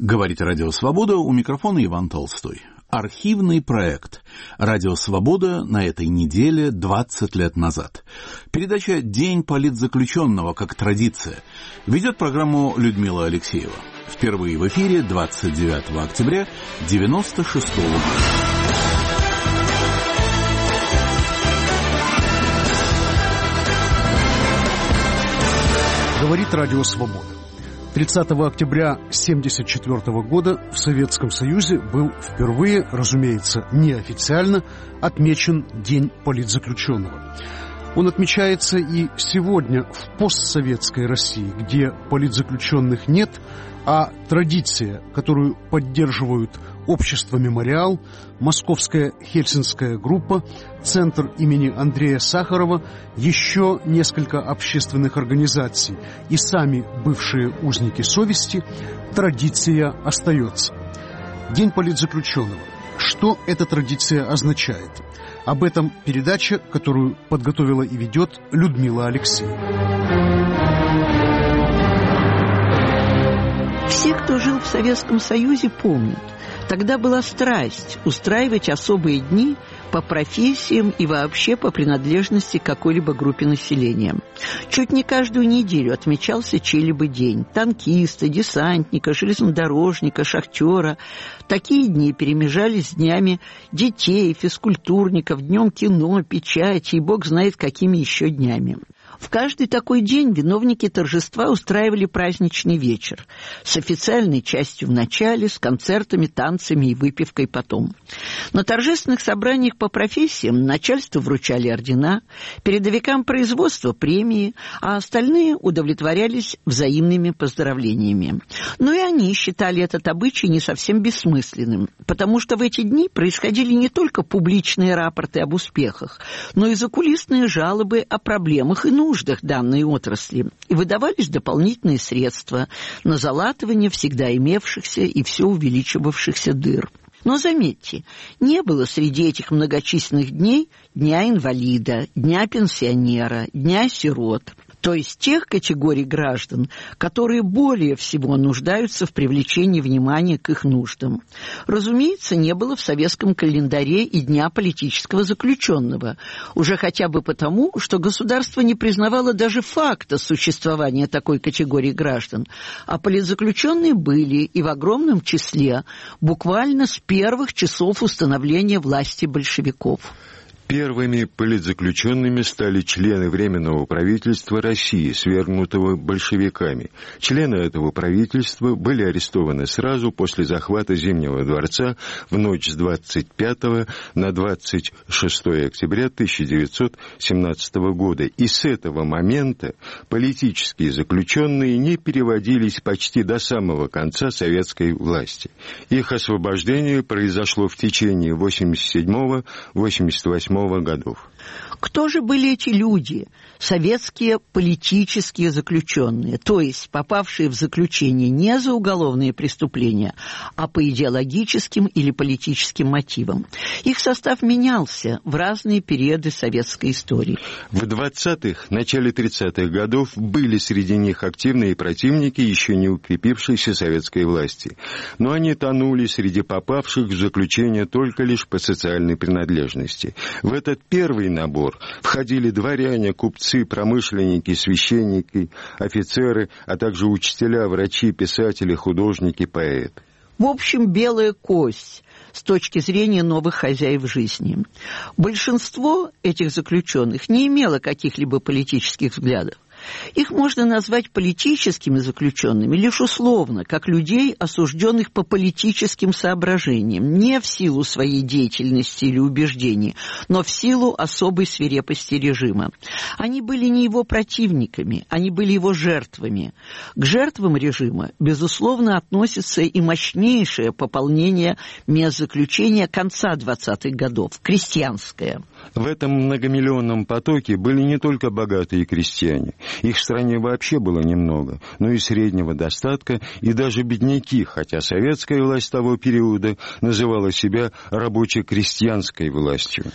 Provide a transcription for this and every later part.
Говорит Радио Свобода, у микрофона Иван Толстой. Архивный проект «Радио Свобода» на этой неделе 20 лет назад. Передача «День политзаключенного» как традиция. Ведет программу Людмила Алексеева. Впервые в эфире 29 октября 1996 года. Говорит Радио Свобода. 30 октября 1974 года в Советском Союзе был впервые, разумеется, неофициально отмечен День политзаключенного. Он отмечается и сегодня в постсоветской России, где политзаключенных нет, а традиция, которую поддерживают Общество «Мемориал», Московская Хельсинская группа, Центр имени Андрея Сахарова, еще несколько общественных организаций и сами бывшие узники совести, традиция остается. День политзаключенного. Что эта традиция означает? Об этом передача, которую подготовила и ведет Людмила Алексеева. Все, кто жил в Советском Союзе, помнят. Тогда была страсть устраивать особые дни по профессиям и вообще по принадлежности к какой-либо группе населения. Чуть не каждую неделю отмечался чей-либо день. Танкиста, десантника, железнодорожника, шахтера. Такие дни перемежались с днями детей, физкультурников, днем кино, печати и бог знает какими еще днями. В каждый такой день виновники торжества устраивали праздничный вечер с официальной частью в начале, с концертами, танцами и выпивкой потом. На торжественных собраниях по профессиям начальству вручали ордена, передовикам производства премии, а остальные удовлетворялись взаимными поздравлениями. Но и они считали этот обычай не совсем бессмысленным, потому что в эти дни происходили не только публичные рапорты об успехах, но и закулисные жалобы о проблемах и нуждах данной отрасли, и выдавались дополнительные средства на залатывание всегда имевшихся и все увеличивавшихся дыр. Но заметьте, не было среди этих многочисленных дней дня инвалида, дня пенсионера, дня сирот, то есть тех категорий граждан, которые более всего нуждаются в привлечении внимания к их нуждам. Разумеется, не было в советском календаре и дня политического заключенного, уже хотя бы потому, что государство не признавало даже факта существования такой категории граждан, а политзаключенные были и в огромном числе буквально с первых часов установления власти большевиков. Первыми политзаключенными стали члены Временного правительства России, свергнутого большевиками. Члены этого правительства были арестованы сразу после захвата Зимнего дворца в ночь с 25 на 26 октября 1917 года. И с этого момента политические заключенные не переводились почти до самого конца советской власти. Их освобождение произошло в течение 87-88 годов. Кто же были эти люди, советские политические заключенные, то есть попавшие в заключение не за уголовные преступления, а по идеологическим или политическим мотивам? Их состав менялся в разные периоды советской истории. В 20-х, начале 30-х годов были среди них активные противники еще не укрепившейся советской власти, но они тонули среди попавших в заключение только лишь по социальной принадлежности. В этот первый набор входили дворяне, купцы, промышленники, священники, офицеры, а также учителя, врачи, писатели, художники, поэты. В общем, белая кость с точки зрения новых хозяев жизни. Большинство этих заключенных не имело каких-либо политических взглядов. Их можно назвать политическими заключенными лишь условно, как людей, осужденных по политическим соображениям, не в силу своей деятельности или убеждений, но в силу особой свирепости режима. Они были не его противниками, они были его жертвами. К жертвам режима, безусловно, относится и мощнейшее пополнение мест заключения конца 20-х годов, крестьянское. В этом многомиллионном потоке были не только богатые крестьяне. Их в стране вообще было немного, но и среднего достатка, и даже бедняки, хотя советская власть того периода называла себя рабоче-крестьянской властью.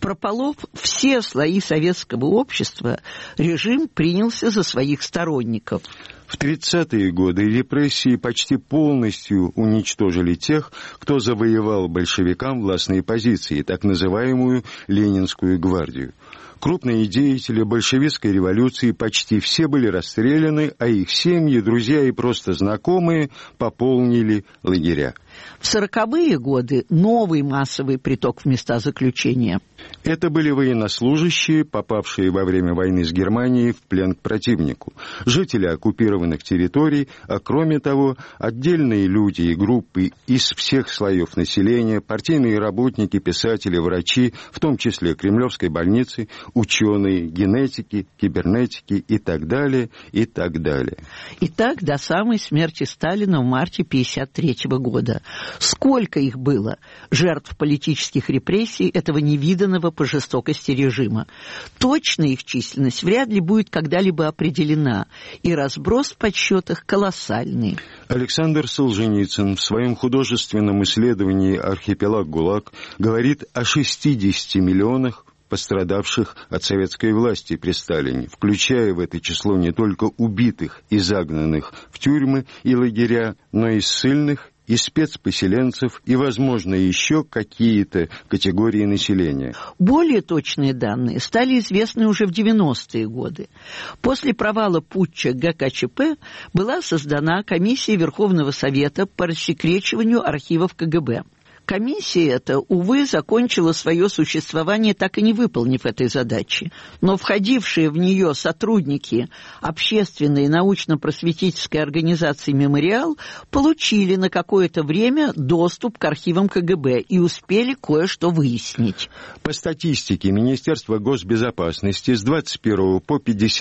Прополов все слои советского общества, режим принялся за своих сторонников. В 30-е годы репрессии почти полностью уничтожили тех, кто завоевал большевикам властные позиции, так называемую Ленинскую гвардию. Крупные деятели большевистской революции почти все были расстреляны, а их семьи, друзья и просто знакомые пополнили лагеря. В 40-е годы новый массовый приток в места заключения. Это были военнослужащие, попавшие во время войны с Германией в плен к противнику, жители оккупированных территорий, а кроме того, отдельные люди и группы из всех слоев населения, партийные работники, писатели, врачи, в том числе Кремлевской больницы, ученые, генетики, кибернетики и так далее, и так далее. И так до самой смерти Сталина в марте 1953 года. Сколько их было, жертв политических репрессий этого невиданного по жестокости режима? Точно их численность вряд ли будет когда-либо определена, и разброс в подсчетах колоссальный. Александр Солженицын в своем художественном исследовании «Архипелаг ГУЛАГ» говорит о 60 миллионах пострадавших от советской власти при Сталине, включая в это число не только убитых и загнанных в тюрьмы и лагеря, но и ссыльных, и спецпоселенцев, и, возможно, еще какие-то категории населения. Более точные данные стали известны уже в 90-е годы. После провала путча ГКЧП была создана комиссия Верховного Совета по рассекречиванию архивов КГБ. Комиссия эта, увы, закончила свое существование, так и не выполнив этой задачи. Но входившие в нее сотрудники общественной и научно-просветительской организации «Мемориал» получили на какое-то время доступ к архивам КГБ и успели кое-что выяснить. По статистике Министерства госбезопасности с 21 по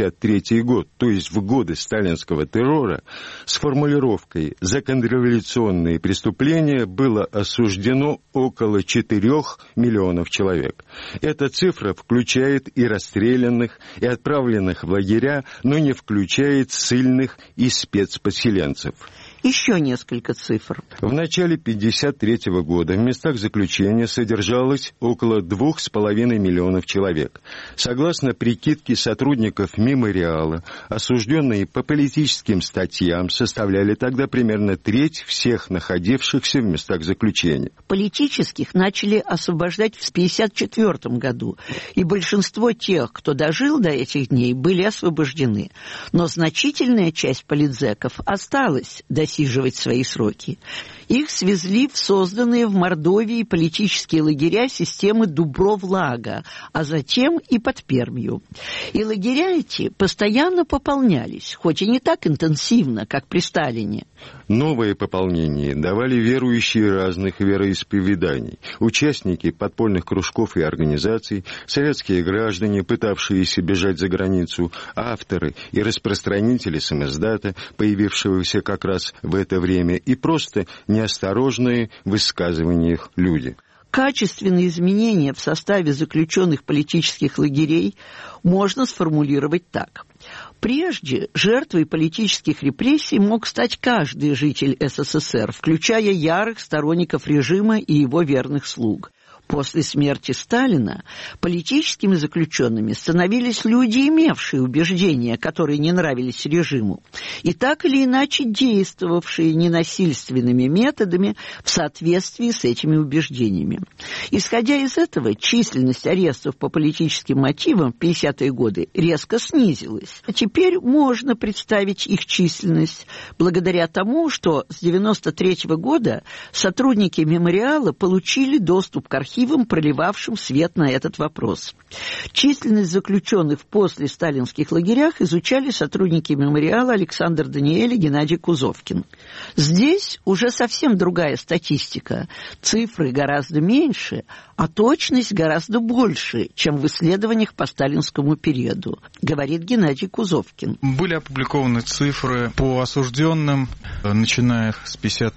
53 год, то есть в годы сталинского террора, с формулировкой «за контрреволюционные преступления» было осуждено около 4 миллионов человек. Эта цифра включает и расстрелянных, и отправленных в лагеря, но не включает ссыльных и спецпоселенцев. Еще несколько цифр. В начале 1953 года в местах заключения содержалось около 2,5 миллионов человек. Согласно прикидке сотрудников «Мемориала», осужденные по политическим статьям составляли тогда примерно треть всех находившихся в местах заключения. Политических начали освобождать в 1954 году, и большинство тех, кто дожил до этих дней, были освобождены. Но значительная часть политзеков осталась досиживать свои сроки. Их свезли в созданные в Мордовии политические лагеря системы Дубров-Лага, а затем и под Пермью. И лагеря эти постоянно пополнялись, хоть и не так интенсивно, как при Сталине. Новое пополнение давали верующие разных вероисповеданий, участники подпольных кружков и организаций, советские граждане, пытавшиеся бежать за границу, авторы и распространители самиздата, появившегося как раз в это время, и просто неосторожные в высказываниях люди. Качественные изменения в составе заключенных политических лагерей можно сформулировать так. Прежде жертвой политических репрессий мог стать каждый житель СССР, включая ярых сторонников режима и его верных слуг. После смерти Сталина политическими заключенными становились люди, имевшие убеждения, которые не нравились режиму, и так или иначе действовавшие ненасильственными методами в соответствии с этими убеждениями. Исходя из этого, численность арестов по политическим мотивам в 50-е годы резко снизилась. А теперь можно представить их численность благодаря тому, что с 1993 года сотрудники «Мемориала» получили доступ к архивам, проливавшим свет на этот вопрос. Численность заключенных в послесталинских лагерях изучали сотрудники «Мемориала» Александр Даниэль и Геннадий Кузовкин. Здесь уже совсем другая статистика. Цифры гораздо меньше, а точность гораздо больше, чем в исследованиях по сталинскому периоду, говорит Геннадий Кузовкин. Были опубликованы цифры по осужденным, начиная с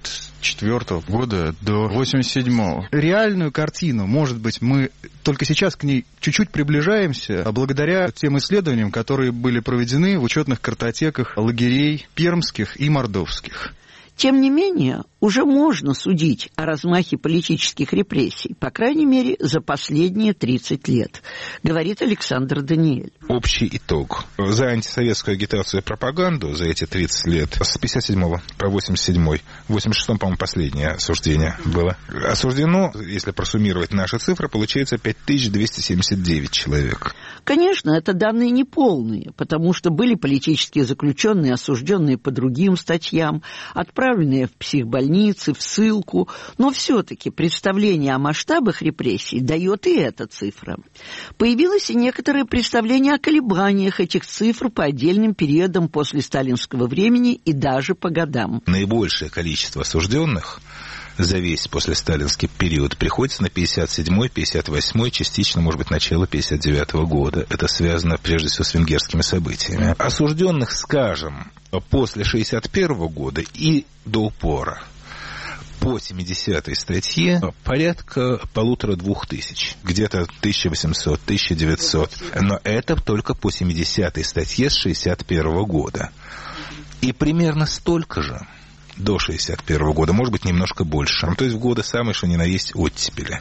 1954 года до 1987. Реальную картину, может быть, мы только сейчас к ней чуть-чуть приближаемся, благодаря тем исследованиям, которые были проведены в учетных картотеках лагерей пермских и мордовских. Тем не менее, уже можно судить о размахе политических репрессий, по крайней мере, за последние 30 лет, говорит Александр Даниэль. Общий итог. За антисоветскую агитацию и пропаганду за эти 30 лет, с 57-го по 87-й, в 86-м, по-моему, последнее осуждение было, осуждено, если просуммировать наши цифры, получается 5279 человек. Конечно, это данные неполные, потому что были политические заключенные, осужденные по другим статьям, отправленные в психбольницы, в ссылку, но все-таки представление о масштабах репрессий дает и эта цифра. Появилось и некоторое представление о колебаниях этих цифр по отдельным периодам после сталинского времени и даже по годам. Наибольшее количество осужденных за весь послесталинский период приходится на 57-й, 58-й, частично, может быть, начало 59-го года. Это связано, прежде всего, с венгерскими событиями. Осужденных, скажем, после 61-го года и до упора по 70-й статье порядка 1500-2000, где-то 1800-1900. Но это только по 70-й статье с 61-го года. И примерно столько же до 61-го года, может быть, немножко больше. То есть в годы самые, что ни на есть, оттепели.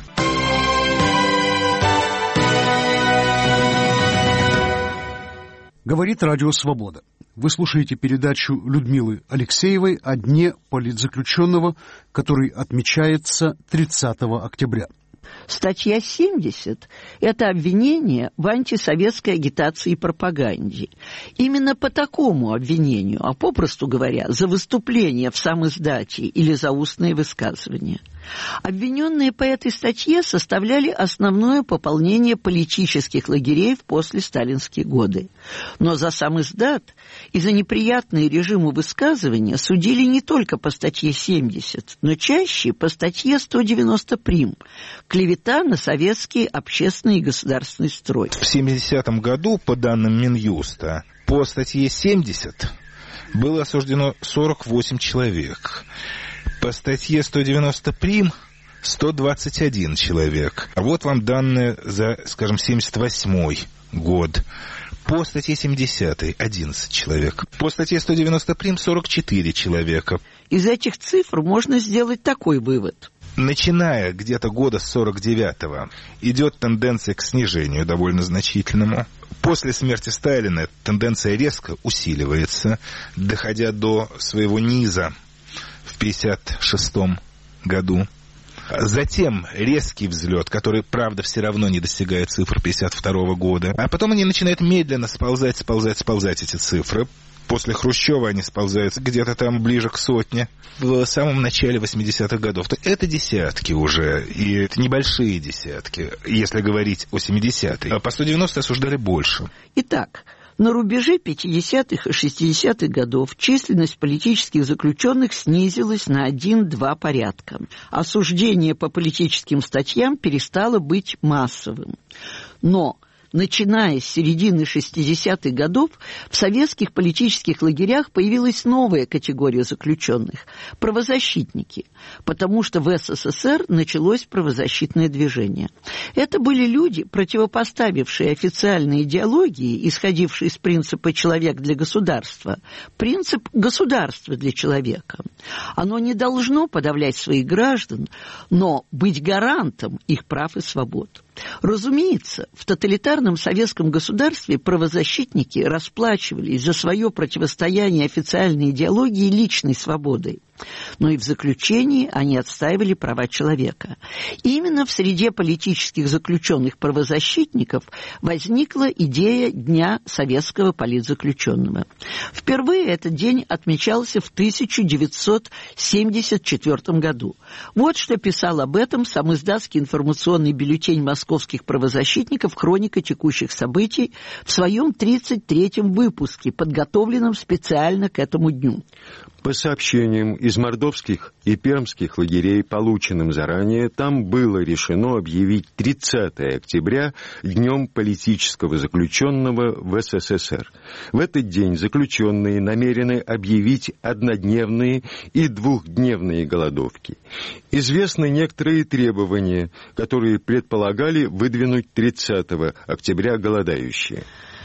Говорит Радио Свобода. Вы слушаете передачу Людмилы Алексеевой о дне политзаключенного, который отмечается 30 октября. Статья 70 – это обвинение в антисоветской агитации и пропаганде. Именно по такому обвинению, а попросту говоря, за выступление в самиздате или за устные высказывания. Обвиненные по этой статье составляли основное пополнение политических лагерей в послесталинские годы. Но за самиздат и за неприятные режиму высказывания судили не только по статье 70, но чаще по статье 190 прим. Клевета на советский общественный и государственный строй. В 70-м году, по данным Минюста, по статье 70 было осуждено 48 человек. По статье 190 прим 121 человек. А вот вам данные за, скажем, 78 год. По статье 70 11 человек. По статье 190 прим 44 человека. Из этих цифр можно сделать такой вывод. Начиная где-то года с 49-го идет тенденция к снижению довольно значительному. После смерти Сталина тенденция резко усиливается, доходя до своего низа в 1956 году. Затем резкий взлет, который, правда, все равно не достигает цифр 1952 года. А потом они начинают медленно сползать эти цифры. После Хрущева они сползаются где-то там ближе к 100 в самом начале 80-х годов. То это десятки уже, и это небольшие десятки, если говорить о 70-х. А по 190 осуждали больше. Итак, на рубеже 50-х и 60-х годов численность политических заключенных снизилась на 1-2 порядка. Осуждение по политическим статьям перестало быть массовым. Но начиная с середины 60-х годов, в советских политических лагерях появилась новая категория заключенных – правозащитники, потому что в СССР началось правозащитное движение. Это были люди, противопоставившие официальной идеологии, исходившей из принципа «человек для государства», принцип «государство для человека». Оно не должно подавлять своих граждан, но быть гарантом их прав и свобод. Разумеется, в тоталитарном советском государстве правозащитники расплачивались за свое противостояние официальной идеологии личной свободой. Но и в заключении они отстаивали права человека. И именно в среде политических заключенных правозащитников возникла идея Дня советского политзаключенного. Впервые этот день отмечался в 1974 году. Вот что писал об этом самиздатский информационный бюллетень московских правозащитников «Хроника текущих событий» в своем 33-м выпуске, подготовленном специально к этому дню. По сообщениям из мордовских и пермских лагерей, полученным заранее, там было решено объявить 30 октября днем политического заключенного в СССР. В этот день заключенные намерены объявить однодневные и двухдневные голодовки. Известны некоторые требования, которые предполагали выдвинуть 30 октября голодающие.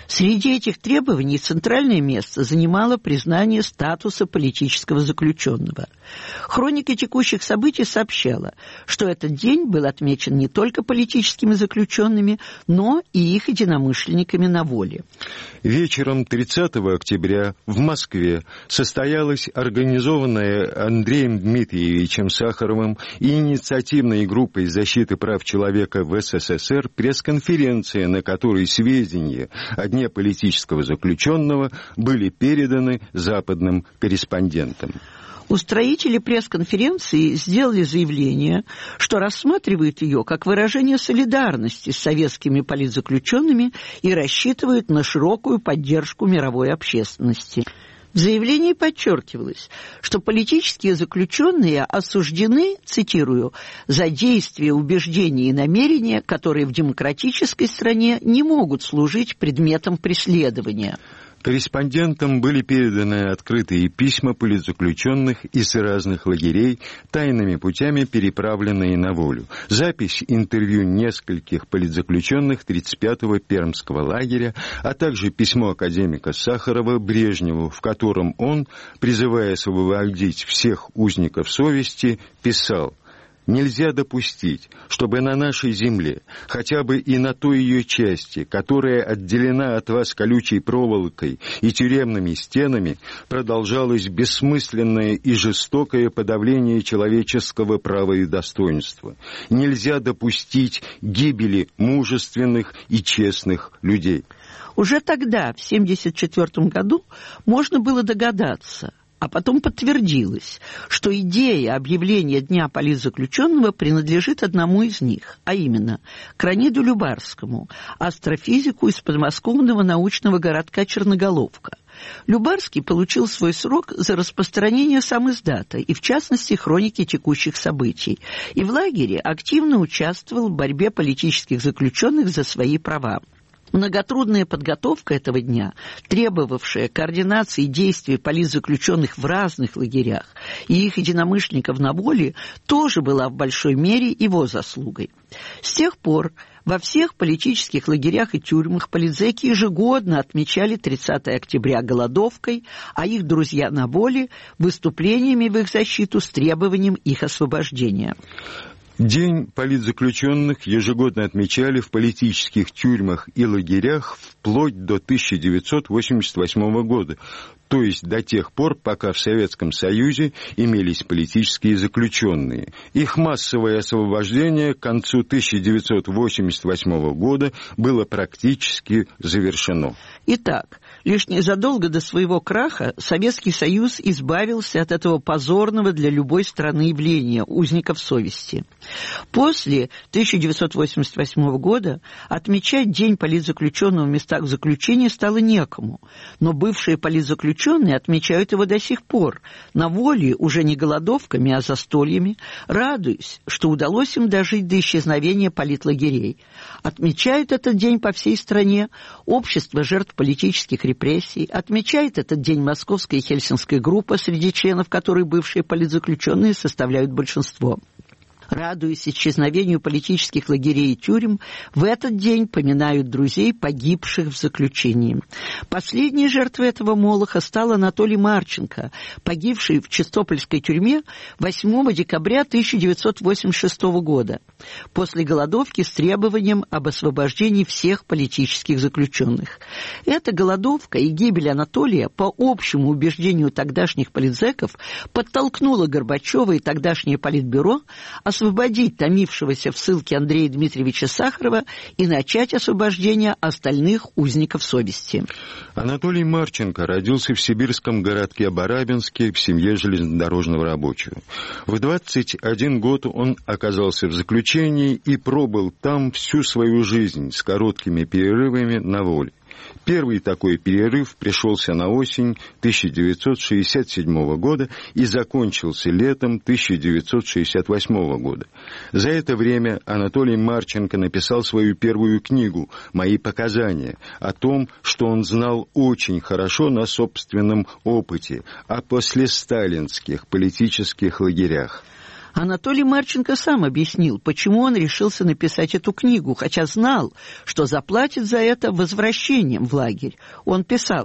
Среди этих требований центральное место занимало признание статуса политического заключенного. Хроника текущих событий сообщала, что этот день был отмечен не только политическими заключенными, но и их единомышленниками на воле. Вечером 30 октября в Москве состоялась организованная Андреем Дмитриевичем Сахаровым и инициативной группой защиты прав человека в СССР пресс-конференция, на которой сведения о дне политического заключенного были переданы западным корреспондентам. Устроители пресс-конференции сделали заявление, что рассматривают ее как выражение солидарности с советскими политзаключенными и рассчитывают на широкую поддержку мировой общественности. В заявлении подчеркивалось, что политические заключенные осуждены, цитирую, «за действия, убеждения и намерения, которые в демократической стране не могут служить предметом преследования». Корреспондентам были переданы открытые письма политзаключенных из разных лагерей, тайными путями переправленные на волю. Запись интервью нескольких политзаключенных 35-го Пермского лагеря, а также письмо академика Сахарова Брежневу, в котором он, призывая освободить всех узников совести, писал: «Нельзя допустить, чтобы на нашей земле, хотя бы и на той ее части, которая отделена от вас колючей проволокой и тюремными стенами, продолжалось бессмысленное и жестокое подавление человеческого права и достоинства. Нельзя допустить гибели мужественных и честных людей». Уже тогда, в 1974 году, можно было догадаться, а потом подтвердилось, что идея объявления Дня политзаключенного принадлежит одному из них, а именно Крониду Любарскому, астрофизику из подмосковного научного городка Черноголовка. Любарский получил свой срок за распространение самиздата и, в частности, хроники текущих событий, и в лагере активно участвовал в борьбе политических заключенных за свои права. Многотрудная подготовка этого дня, требовавшая координации действий политзаключенных в разных лагерях и их единомышленников на воле, тоже была в большой мере его заслугой. С тех пор во всех политических лагерях и тюрьмах политзеки ежегодно отмечали 30 октября голодовкой, а их друзья на воле – выступлениями в их защиту с требованием их освобождения. День политзаключенных ежегодно отмечали в политических тюрьмах и лагерях вплоть до 1988 года, то есть до тех пор, пока в Советском Союзе имелись политические заключенные. Их массовое освобождение к концу 1988 года было практически завершено. Итак, лишь незадолго до своего краха Советский Союз избавился от этого позорного для любой страны явления узников совести. После 1988 года отмечать День политзаключенного в местах заключения стало некому, но бывшие политзаключенные отмечают его до сих пор, на воле уже не голодовками, а застольями, радуясь, что удалось им дожить до исчезновения политлагерей. Отмечают этот день по всей стране общество жертв политических репрессий, отмечает этот день Московская и Хельсинская группа, среди членов которой бывшие политзаключенные составляют большинство. Радуясь исчезновению политических лагерей и тюрем, в этот день поминают друзей, погибших в заключении. Последней жертвой этого молоха стал Анатолий Марченко, погибший в Чистопольской тюрьме 8 декабря 1986 года, после голодовки с требованием об освобождении всех политических заключенных. Эта голодовка и гибель Анатолия, по общему убеждению тогдашних политзеков, подтолкнула Горбачева и тогдашнее Политбюро освободить томившегося в ссылке Андрея Дмитриевича Сахарова и начать освобождение остальных узников совести. Анатолий Марченко родился в сибирском городке Барабинске в семье железнодорожного рабочего. В 21 год он оказался в заключении и пробыл там всю свою жизнь с короткими перерывами на воле. Первый такой перерыв пришелся на осень 1967 года и закончился летом 1968 года. За это время Анатолий Марченко написал свою первую книгу «Мои показания» о том, что он знал очень хорошо на собственном опыте о послесталинских политических лагерях. Анатолий Марченко сам объяснил, почему он решился написать эту книгу, хотя знал, что заплатит за это возвращением в лагерь. Он писал: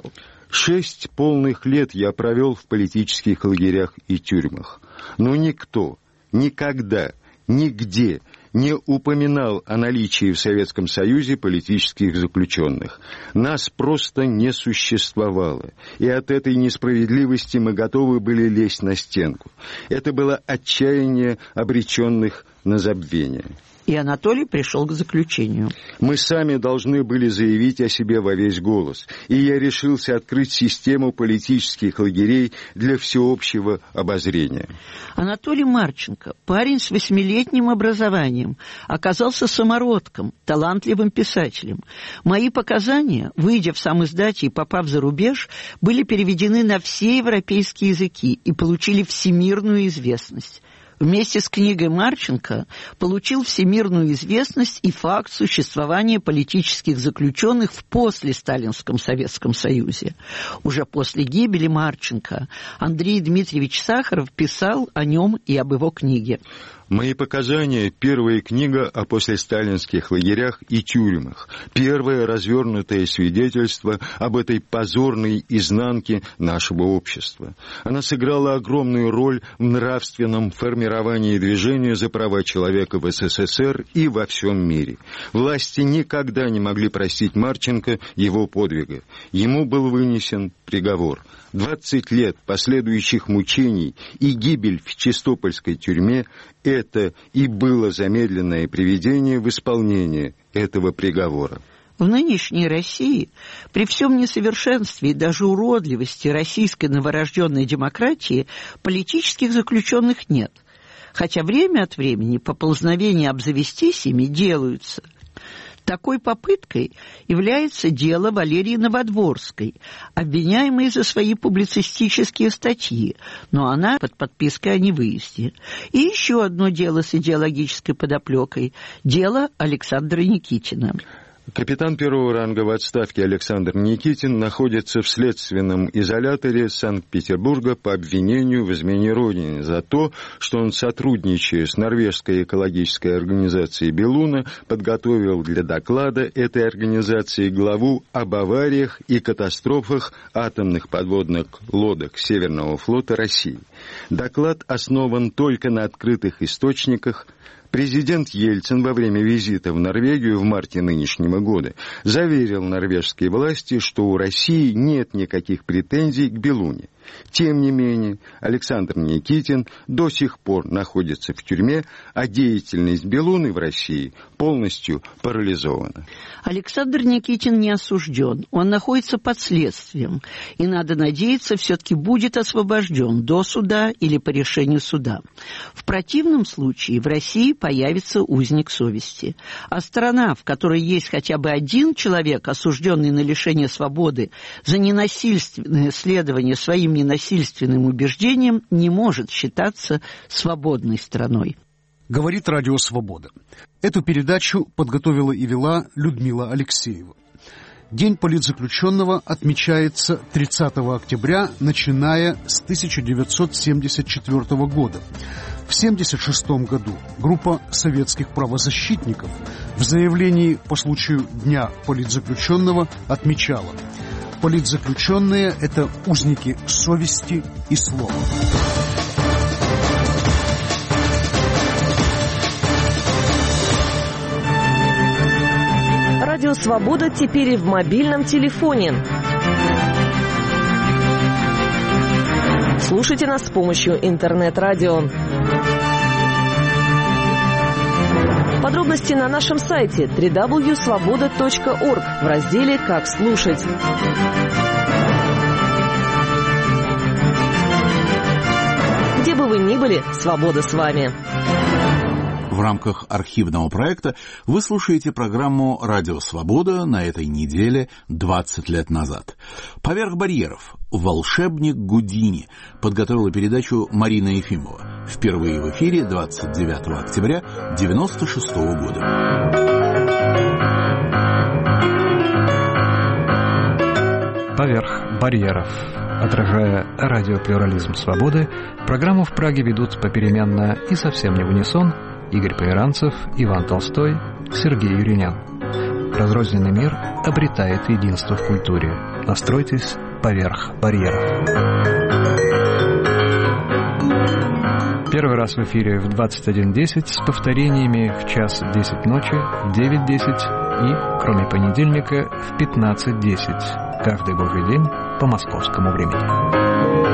6 полных лет я провел в политических лагерях и тюрьмах. Но никто, никогда, нигде не упоминал о наличии в Советском Союзе политических заключенных. Нас просто не существовало, и от этой несправедливости мы готовы были лезть на стенку. Это было отчаяние обреченных на забвение. И Анатолий пришел к заключению: мы сами должны были заявить о себе во весь голос, и я решился открыть систему политических лагерей для всеобщего обозрения. Анатолий Марченко, парень с 8-летним образованием, оказался самородком, талантливым писателем. Мои показания, выйдя в самиздате и попав за рубеж, были переведены на все европейские языки и получили всемирную известность. Вместе с книгой Марченко получил всемирную известность и факт существования политических заключенных в послесталинском Советском Союзе. Уже после гибели Марченко Андрей Дмитриевич Сахаров писал о нем и об его книге. Мои показания – первая книга о послесталинских лагерях и тюрьмах, первое развернутое свидетельство об этой позорной изнанке нашего общества. Она сыграла огромную роль в нравственном формировании движения за права человека в СССР и во всем мире. Власти никогда не могли простить Марченко его подвига. Ему был вынесен приговор. 20 лет последующих мучений и гибель в Чистопольской тюрьме – это и было замедленное приведение в исполнение этого приговора. В нынешней России, при всем несовершенстве и даже уродливости российской новорожденной демократии, политических заключенных нет. Хотя время от времени поползновения обзавестись ими делаются. Такой попыткой является дело Валерии Новодворской, обвиняемой за свои публицистические статьи, но она под подпиской о невыезде. И еще одно дело с идеологической подоплекой – дело Александра Никитина. Капитан первого ранга в отставке Александр Никитин находится в следственном изоляторе Санкт-Петербурга по обвинению в измене Родине за то, что он, сотрудничая с норвежской экологической организацией «Белуна», подготовил для доклада этой организации главу об авариях и катастрофах атомных подводных лодок Северного флота России. Доклад основан только на открытых источниках. Президент Ельцин во время визита в Норвегию в марте нынешнего года заверил норвежские власти, что у России нет никаких претензий к «Белуне». Тем не менее, Александр Никитин до сих пор находится в тюрьме, а деятельность «Белуны» в России полностью парализована. Александр Никитин не осужден, он находится под следствием, и, надо надеяться, все-таки будет освобожден до суда или по решению суда. В противном случае в России появится узник совести, а страна, в которой есть хотя бы один человек, осужденный на лишение свободы за ненасильственное следование своим ненасильственным убеждениям, не может считаться свободной страной. Говорит Радио Свобода. Эту передачу подготовила и вела Людмила Алексеева. День политзаключенного отмечается 30 октября, начиная с 1974 года. В 1976 году группа советских правозащитников в заявлении по случаю Дня политзаключенного отмечала: политзаключенные – это узники совести и слова. Радио «Свобода» теперь и в мобильном телефоне. Слушайте нас с помощью интернет-радио. Подробности на нашем сайте www.svoboda.org в разделе «Как слушать». Где бы вы ни были, свобода с вами. В рамках архивного проекта вы слушаете программу «Радио Свобода» на этой неделе 20 лет назад. «Поверх барьеров. Волшебник Гудини» подготовила передачу Марина Ефимова. Впервые в эфире 29 октября 1996 года. «Поверх барьеров». Отражая радиоплюрализм свободы, программу в Праге ведут попеременно и совсем не в унисон Игорь Поеранцев, Иван Толстой, Сергей Юринян. Разрозненный мир обретает единство в культуре. Настройтесь поверх барьеров. Первый раз в эфире в 21:10 с повторениями в 1:10 ночи, в 9:10 и, кроме понедельника, в 15:10. Каждый божий день по московскому времени.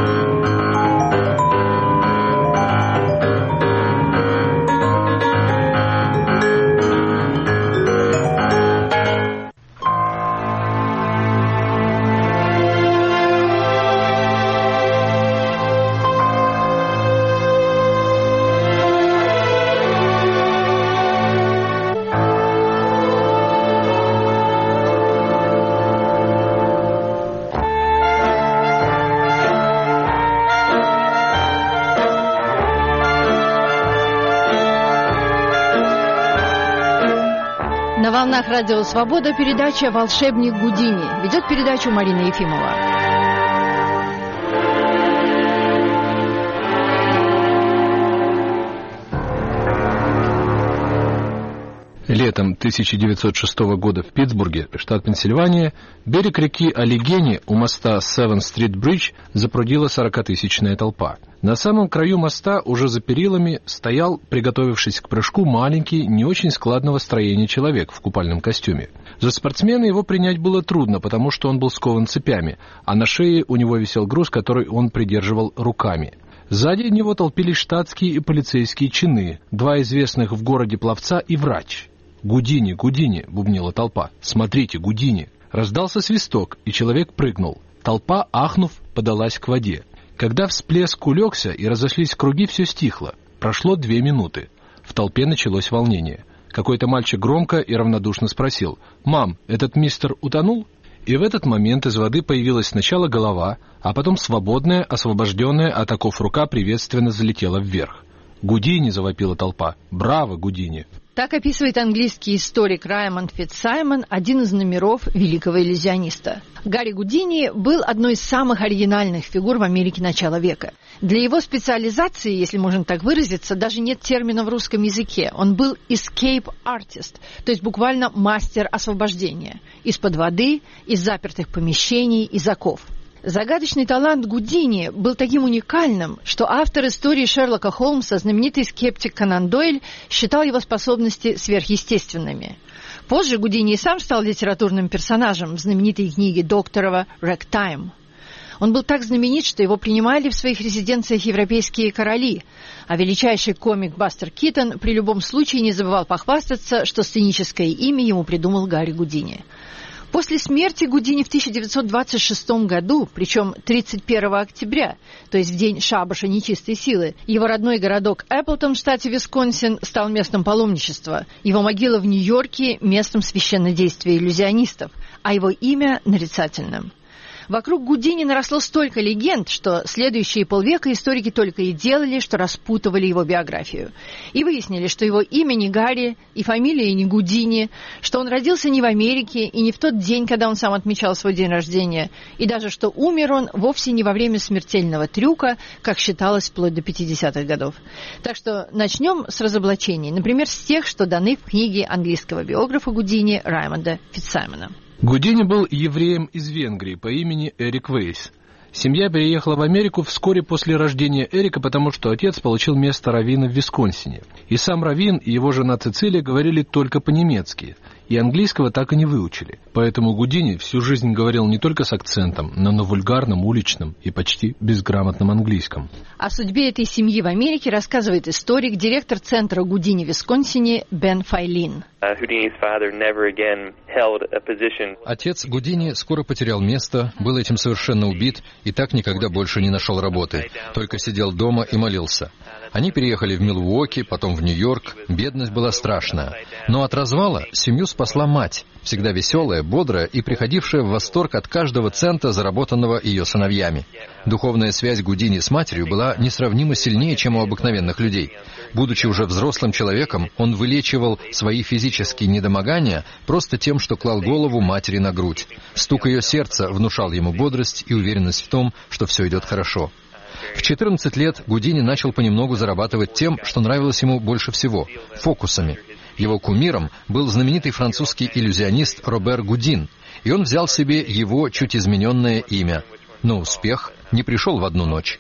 На волнах радио «Свобода» передача «Волшебник Гудини». Ведет передачу Марина Ефимова. Летом 1906 года в Питтсбурге, штат Пенсильвания, берег реки Аллигени у моста Севен-стрит-бридж запрудила 40-тысячная толпа. На самом краю моста, уже за перилами, стоял, приготовившись к прыжку, маленький, не очень складного строения человек в купальном костюме. За спортсмена его принять было трудно, потому что он был скован цепями, а на шее у него висел груз, который он придерживал руками. Сзади него толпились штатские и полицейские чины, два известных в городе пловца и врач. «Гудини, Гудини!» — бубнила толпа. «Смотрите, Гудини!» Раздался свисток, и человек прыгнул. Толпа, ахнув, подалась к воде. Когда всплеск улегся и разошлись круги, все стихло. Прошло 2 минуты. В толпе началось волнение. Какой-то мальчик громко и равнодушно спросил: «Мам, этот мистер утонул?» И в этот момент из воды появилась сначала голова, а потом свободная, освобожденная от оков рука приветственно залетела вверх. «Гудини!» — завопила толпа. «Браво, Гудини!» Так описывает английский историк Раймонд Фитцсаймон один из номеров великого иллюзиониста. Гарри Гудини был одной из самых оригинальных фигур в Америке начала века. Для его специализации, если можно так выразиться, даже нет термина в русском языке. Он был escape artist, то есть буквально мастер освобождения. Из-под воды, из запертых помещений, из оков. Загадочный талант Гудини был таким уникальным, что автор истории Шерлока Холмса, знаменитый скептик Конан Дойль, считал его способности сверхъестественными. Позже Гудини и сам стал литературным персонажем в знаменитой книге Докторова «Рэгтайм». Он был так знаменит, что его принимали в своих резиденциях европейские короли, а величайший комик Бастер Китон при любом случае не забывал похвастаться, что сценическое имя ему придумал Гарри Гудини. После смерти Гудини в 1926 году, причем 31 октября, то есть в день шабаша нечистой силы, его родной городок Эпплтон в штате Висконсин стал местом паломничества, его могила в Нью-Йорке – местом священнодействия иллюзионистов, а его имя – нарицательным. Вокруг Гудини наросло столько легенд, что следующие полвека историки только и делали, что распутывали его биографию. И выяснили, что его имя не Гарри, и фамилия не Гудини, что он родился не в Америке и не в тот день, когда он сам отмечал свой день рождения, и даже что умер он вовсе не во время смертельного трюка, как считалось вплоть до 50-х годов. Так что начнем с разоблачений, например, с тех, что даны в книге английского биографа Гудини Раймонда Фитцсаймона. Гудини был евреем из Венгрии по имени Эрик Вейс. Семья переехала в Америку вскоре после рождения Эрика, потому что отец получил место раввина в Висконсине. И сам раввин, и его жена Цицилия говорили только по-немецки, и английского так и не выучили. Поэтому Гудини всю жизнь говорил не только с акцентом, но на вульгарном, уличном и почти безграмотном английском. О судьбе этой семьи в Америке рассказывает историк, директор центра Гудини в Висконсине Бен Файлин. Отец Гудини скоро потерял место, был этим совершенно убит и так никогда больше не нашел работы, только сидел дома и молился. Они переехали в Милуоки, потом в Нью-Йорк. Бедность была страшная. Но от развала семью спасла мать, всегда веселая, бодрая и приходившая в восторг от каждого цента, заработанного ее сыновьями. Духовная связь Гудини с матерью была несравнимо сильнее, чем у обыкновенных людей. Будучи уже взрослым человеком, он вылечивал свои физические недомогания просто тем, что клал голову матери на грудь. Стук ее сердца внушал ему бодрость и уверенность в том, что все идет хорошо. В 14 лет Гудини начал понемногу зарабатывать тем, что нравилось ему больше всего – фокусами. Его кумиром был знаменитый французский иллюзионист Робер Гудин, и он взял себе его чуть измененное имя. Но успех не пришел в одну ночь.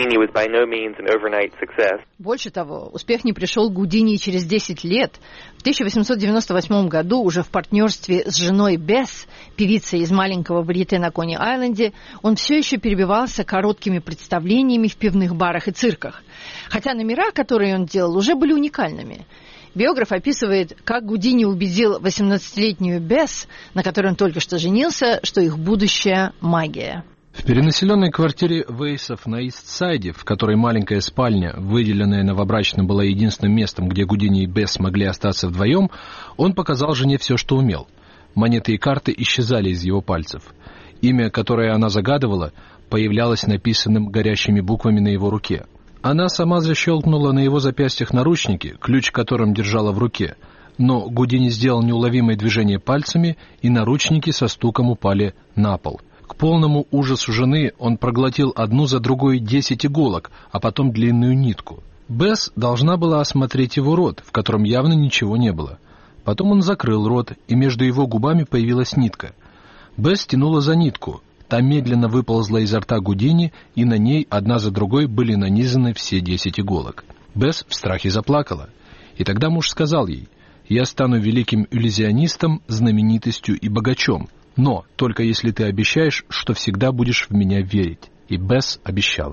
Больше того, успех не пришел Гудини через 10 лет. В 1898 году, уже в партнерстве с женой Бесс, певицей из маленького варьете на Кони-Айленде, он все еще перебивался короткими представлениями в пивных барах и цирках. Хотя номера, которые он делал, уже были уникальными. Биограф описывает, как Гудини убедил 18-летнюю Бесс, на которой он только что женился, что их будущее – магия. В перенаселенной квартире Вейсов на Ист-Сайде, в которой маленькая спальня, выделенная новобрачным, была единственным местом, где Гудини и Бесс могли остаться вдвоем, он показал жене все, что умел. Монеты и карты исчезали из его пальцев. Имя, которое она загадывала, появлялось написанным горящими буквами на его руке. Она сама защелкнула на его запястьях наручники, ключ которым держала в руке, но Гудини сделал неуловимое движение пальцами, и наручники со стуком упали на пол. К полному ужасу жены он проглотил одну за другой 10 иголок, а потом длинную нитку. Бесс должна была осмотреть его рот, в котором явно ничего не было. Потом он закрыл рот, и между его губами появилась нитка. Бесс тянула за нитку. Та медленно выползла изо рта Гудини, и на ней одна за другой были нанизаны все 10 иголок. Бесс в страхе заплакала. И тогда муж сказал ей: «Я стану великим иллюзионистом, знаменитостью и богачом. Но только если ты обещаешь, что всегда будешь в меня верить». И Бесс обещала.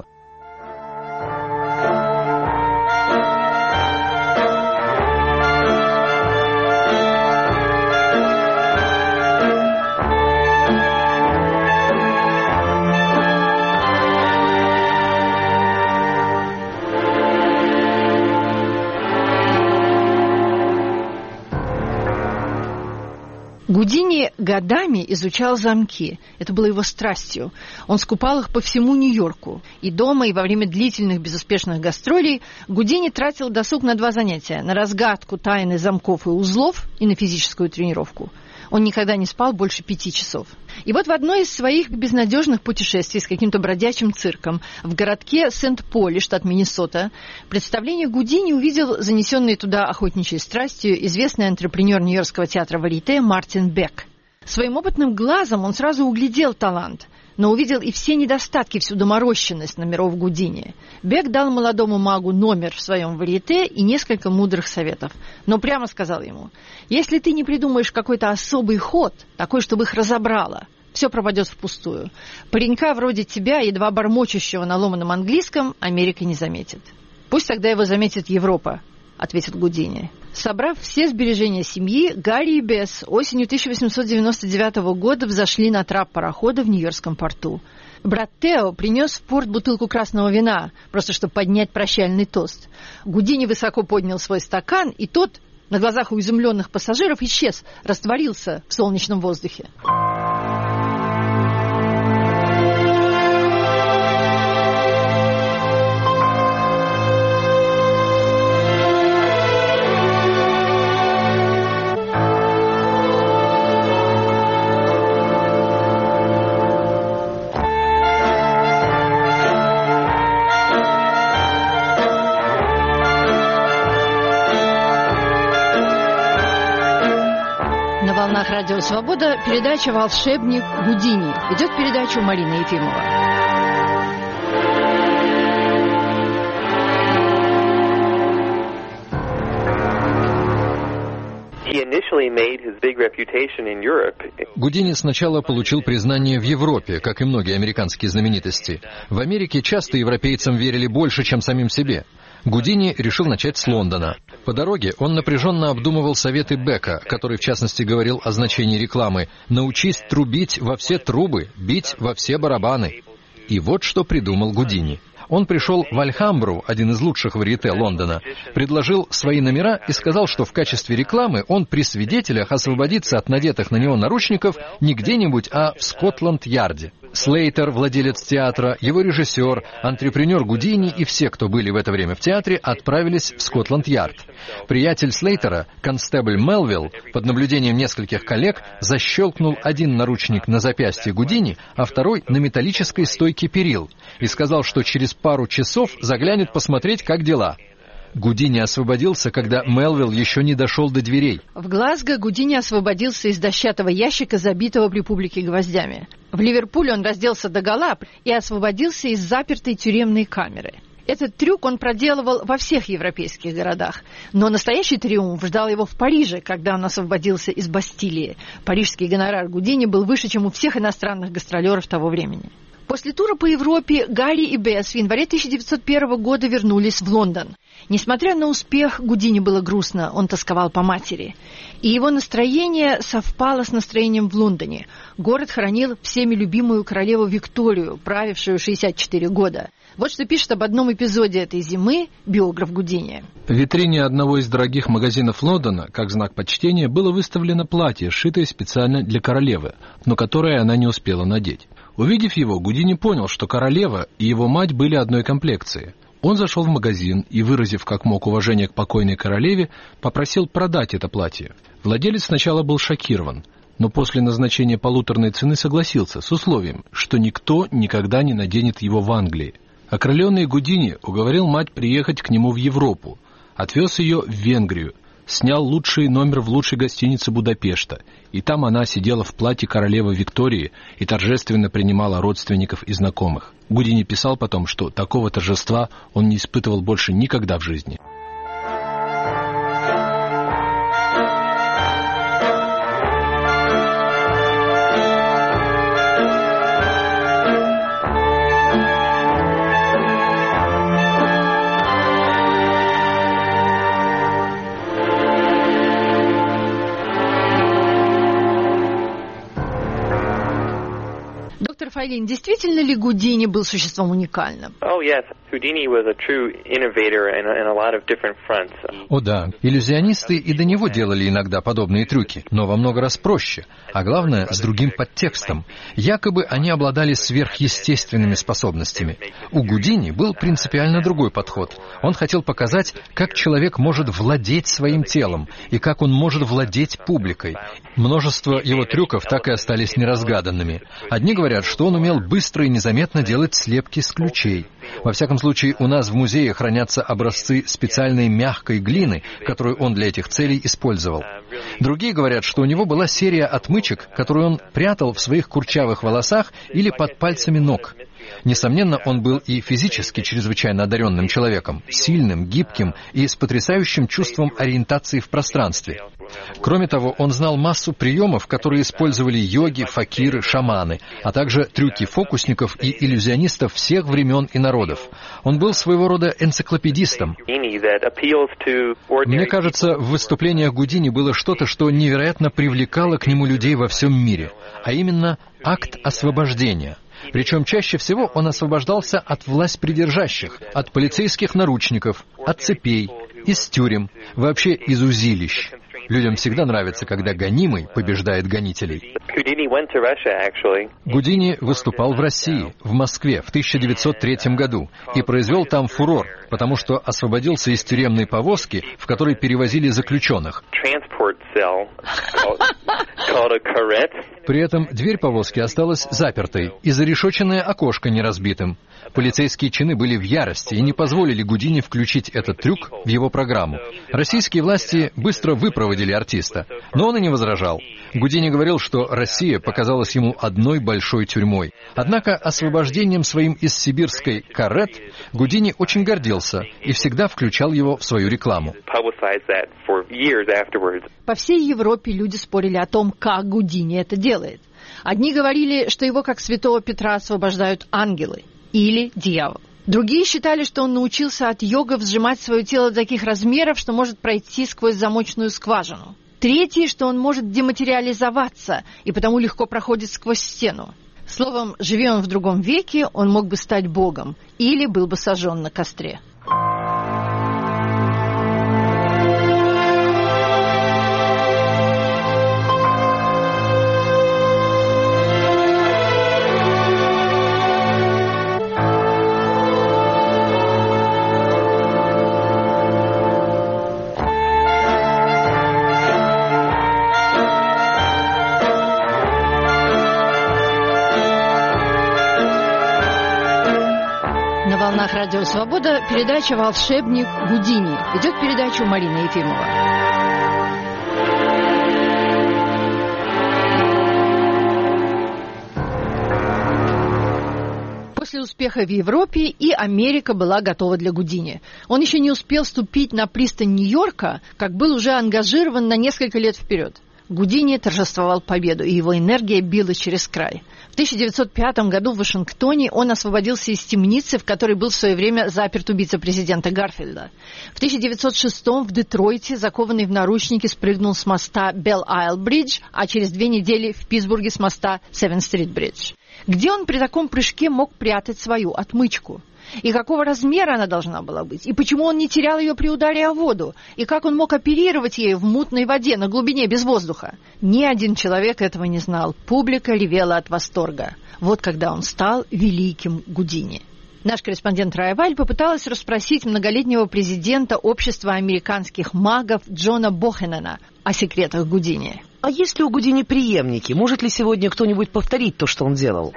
Гудини годами изучал замки. Это было его страстью. Он скупал их по всему Нью-Йорку. И дома, и во время длительных безуспешных гастролей Гудини тратил досуг на 2 занятия. На разгадку тайны замков и узлов и на физическую тренировку. Он никогда не спал больше 5 часов. И вот в одной из своих безнадежных путешествий с каким-то бродячим цирком в городке Сент-Поли, штат Миннесота, представление Гудини увидел занесенный туда охотничьей страстью известный антрепренер Нью-Йоркского театра варьете Мартин Бек. Своим опытным глазом он сразу углядел талант, но увидел и все недостатки, всю доморощенность номеров Гудини. Бек дал молодому магу номер в своем варьете и несколько мудрых советов. Но прямо сказал ему: если ты не придумаешь какой-то особый ход, такой, чтобы их разобрало, все пропадет впустую. Паренька вроде тебя, едва бормочущего на ломаном английском, Америка не заметит. Пусть тогда его заметит Европа, ответил Гудини. Собрав все сбережения семьи, Гарри и Бесс осенью 1899 года взошли на трап парохода в Нью-Йоркском порту. Брат Тео принес в порт бутылку красного вина, просто чтобы поднять прощальный тост. Гудини высоко поднял свой стакан, и тот на глазах у изумленных пассажиров исчез, растворился в солнечном воздухе. На Радио Свобода передача «Волшебник Гудини». Ведет передачу Марина Ефимова. Гудини сначала получил признание в Европе, как и многие американские знаменитости. В Америке часто европейцам верили больше, чем самим себе. Гудини решил начать с Лондона. По дороге он напряженно обдумывал советы Бека, который в частности говорил о значении рекламы: «Научись трубить во все трубы, бить во все барабаны». И вот что придумал Гудини. Он пришел в Альхамбру, один из лучших варьете Лондона, предложил свои номера и сказал, что в качестве рекламы он при свидетелях освободится от надетых на него наручников не где-нибудь, а в Скотланд-Ярде. Слейтер, владелец театра, его режиссер, антрепренер Гудини и все, кто были в это время в театре, отправились в Скотланд-Ярд. Приятель Слейтера, констебль Мелвилл, под наблюдением нескольких коллег, защелкнул один наручник на запястье Гудини, а второй на металлической стойке перил, и сказал, что через пару часов заглянет посмотреть, как дела. Гудини освободился, когда Мелвилл еще не дошел до дверей. В Глазго Гудини освободился из дощатого ящика, забитого при публике гвоздями. В Ливерпуле он разделся догола и освободился из запертой тюремной камеры. Этот трюк он проделывал во всех европейских городах. Но настоящий триумф ждал его в Париже, когда он освободился из Бастилии. Парижский гонорар Гудини был выше, чем у всех иностранных гастролеров того времени. После тура по Европе Гарри и Бесс в январе 1901 года вернулись в Лондон. Несмотря на успех, Гудини было грустно, он тосковал по матери. И его настроение совпало с настроением в Лондоне. Город хоронил всеми любимую королеву Викторию, правившую 64 года. Вот что пишет об одном эпизоде этой зимы биограф Гудини. В витрине одного из дорогих магазинов Лондона, как знак почтения, было выставлено платье, сшитое специально для королевы, но которое она не успела надеть. Увидев его, Гудини понял, что королева и его мать были одной комплекции. Он зашел в магазин и, выразив как мог уважение к покойной королеве, попросил продать это платье. Владелец сначала был шокирован, но после назначения полуторной цены согласился с условием, что никто никогда не наденет его в Англии. Окрыленный Гудини уговорил мать приехать к нему в Европу, отвез ее в Венгрию, снял лучший номер в лучшей гостинице Будапешта, и там она сидела в платье королевы Виктории и торжественно принимала родственников и знакомых. Гудини писал потом, что такого торжества он не испытывал больше никогда в жизни. Файлин, действительно ли Гудини был существом уникальным? О да, иллюзионисты и до него делали иногда подобные трюки, но во много раз проще, а главное, с другим подтекстом. Якобы они обладали сверхъестественными способностями. У Гудини был принципиально другой подход. Он хотел показать, как человек может владеть своим телом и как он может владеть публикой. Множество его трюков так и остались неразгаданными. Одни говорят, что он умел быстро и незаметно делать слепки с ключей. Во всяком случае, у нас в музее хранятся образцы специальной мягкой глины, которую он для этих целей использовал. Другие говорят, что у него была серия отмычек, которую он прятал в своих курчавых волосах или под пальцами ног. Несомненно, он был и физически чрезвычайно одаренным человеком, сильным, гибким и с потрясающим чувством ориентации в пространстве. Кроме того, он знал массу приемов, которые использовали йоги, факиры, шаманы, а также трюки фокусников и иллюзионистов всех времен и народов. Он был своего рода энциклопедистом. Мне кажется, в выступлениях Гудини было что-то, что невероятно привлекало к нему людей во всем мире, а именно акт освобождения. Причем чаще всего он освобождался от властьпридержащих, от полицейских наручников, от цепей, из тюрем, вообще из узилищ. Людям всегда нравится, когда гонимый побеждает гонителей. Гудини выступал в России, в Москве, в 1903 году и произвел там фурор, потому что освободился из тюремной повозки, в которой перевозили заключенных. При этом дверь повозки осталась запертой и зарешоченное окошко неразбитым. Полицейские чины были в ярости и не позволили Гудини включить этот трюк в его программу. Российские власти быстро выпроводили артиста, но он и не возражал. Гудини говорил, что Россия показалась ему одной большой тюрьмой. Однако освобождением своим из сибирской карет Гудини очень гордился и всегда включал его в свою рекламу. По всей Европе люди спорили о том, как Гудини это делает. Одни говорили, что его, как святого Петра, освобождают ангелы или дьявол. Другие считали, что он научился от йогов сжимать свое тело до таких размеров, что может пройти сквозь замочную скважину. Третьи, что он может дематериализоваться и потому легко проходит сквозь стену. Словом, живи он в другом веке, он мог бы стать богом или был бы сожжен на костре. На волнах Радио Свобода передача «Волшебник Гудини». Ведет передачу Марина Ефимова. После успеха в Европе и Америка была готова для Гудини. Он еще не успел ступить на пристань Нью-Йорка, как был уже ангажирован на несколько лет вперед. Гудини торжествовал победу, и его энергия била через край. В 1905 году в Вашингтоне он освободился из темницы, в которой был в свое время заперт убийца президента Гарфилда. В 1906 в Детройте, закованный в наручники, спрыгнул с моста Белл-Айл-Бридж, а через 2 недели в Питтсбурге с моста Севен-Стрит-Бридж. Где он при таком прыжке мог прятать свою отмычку? И какого размера она должна была быть? И почему он не терял ее при ударе о воду? И как он мог оперировать ею в мутной воде на глубине без воздуха? Ни один человек этого не знал. Публика ревела от восторга. Вот когда он стал великим Гудини. Наш корреспондент Рая Валь попыталась расспросить многолетнего президента Общества американских магов Джона Бохенена о секретах Гудини. А есть ли у Гудини преемники? Может ли сегодня кто-нибудь повторить то, что он делал?